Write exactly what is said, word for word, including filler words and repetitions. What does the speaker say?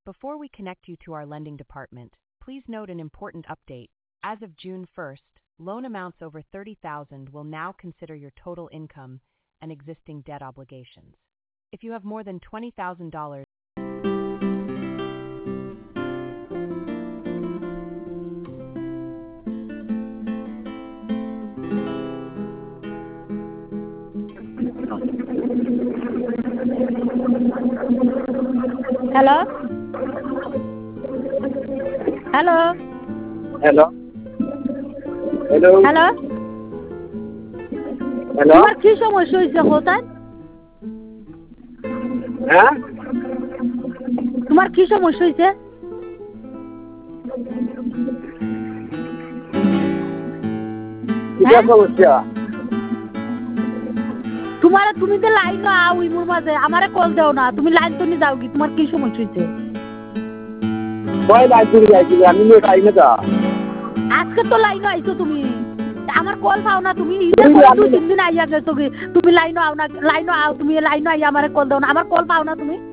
Before we connect you to our lending department, please note an important update. As of June first, loan amounts over thirty thousand dollars will now consider your total income and existing debt obligations. If you have more than twenty thousand dollars, Hello? Hello? Hello? Hello? Hello? Hello? তোমার কি সমস্যা হয়েছে হোসেন? হ্যাঁ? তোমার কি সমস্যা হয়েছে? কিটা সমস্যা? তোমার তুমি তো লাইন আও ইমুর মাঝে আমারে কল দাও না তুমি লাইন তো নি যাও কি তোমার কি সমস্যা হয়েছে? কয় লাইন তুমি যাইছিল আমি নিয়ে যাই না তা আজকে তো লাইন আইছো তুমি আমার কল পাও না তুমি দুই তিন দিন আইয়া গেছো কি তুমি লাইন আও না লাইন আও তুমি লাইন আইয়া আমারে কল দাও না আমার কল পাও না তুমি